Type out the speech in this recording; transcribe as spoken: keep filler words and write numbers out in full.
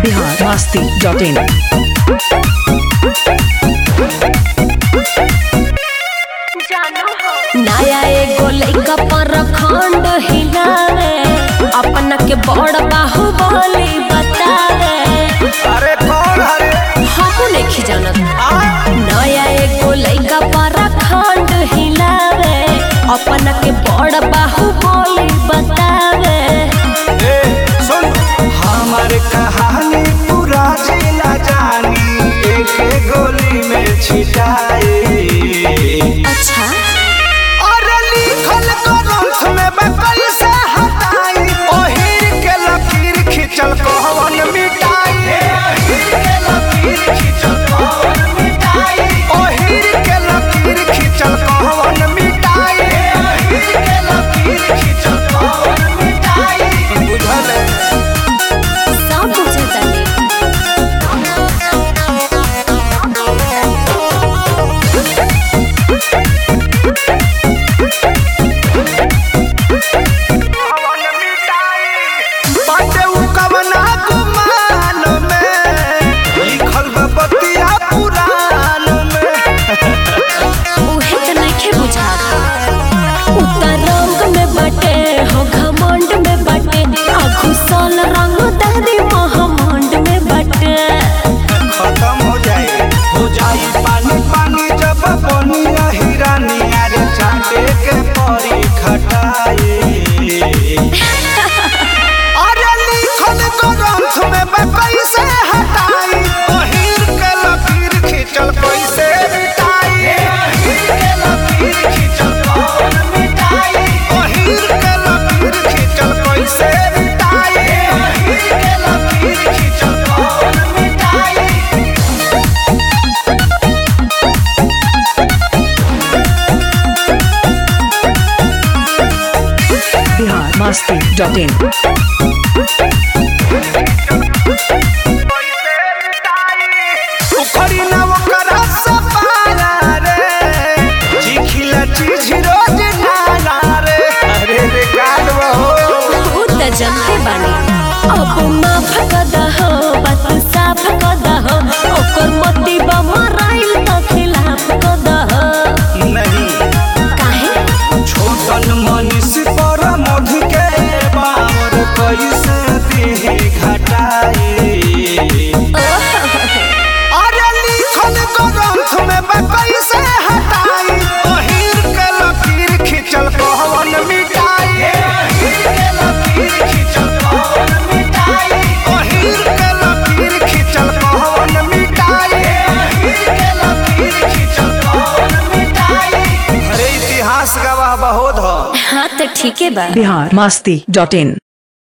Bihar Masti dot इन। नया एगो लइका पर खंड हिलावे, अपना के बड़ बाहुबली बतावे। अरे कौन हरे हमू नहीं जानत। नया एगो लइका पर खंड हिलावे, अपना के बड़ बाहुबली बतावे। ए सुन हमारे कहानी पूरा जिला जानी, एक गोली में छिटाए। अच्छा अरे लिखल ग्रंथ में बकई से हटाई, ओहिर के लकीर खिंचल कहवन मिटाई। ओहिर के लकीर खिंचल कहवन मिटाई। ओहिर के लकीर खिंचल कहवन मिटाई। ओहिर के लकीर खिंचल कहवन मिटाई। बुझल है? सब बुझतानी। बाटे उ कवना गुमान में, लिखल बा बतिया पुराण में। उहे त नइखे बुझात। उतर रंग में बटे हो घमंड में बटे, आ घुसल रंग दहरी महामंड में बटे। खत्म हो जाए हो जाए पानी पानी जब बनिया हिरानी, अरे चाटे के परी खटाए। अरे लिखल ग्रंथ में बकई से हटाई, ओहिर के लकीर खिंचल कैसे मिटाई। ओहिर के लकीर खिंचल कौन मिटाई। ओहिर के लकीर खिंचल कैसे मिटाई। ओहिर के लकीर खिंचल कौन मिटाई। बिहार मस्ती डॉट इन। उखड़ी ना ओकरा से पाला रे, चिखिला चीज रोज नाला रे। अरे रे गालवा हो उ त जनते बानी। अब माफ कर दहो, बात साफ कर दहो, ओकर मती बमराइल त खिलाफ कर दहो। नहीं काहे छोटन मनीष पर मधु के बावर कैसे देह घटाए। अरे लिखल ग्रंथ में बकई से हटाई, ओहिर के लकीर खिंचल कहवन मिटाई। ओहिर के लकीर खिंचल कहवन मिटाई। ओहिर के लकीर खिंचल कहवन मिटाई। ओहिर के लकीर खिंचल कहवन मिटाई। अरे इतिहास गवाह बहुत हो। हाँ त ठीके बा। बिहार मस्ती डॉट इन।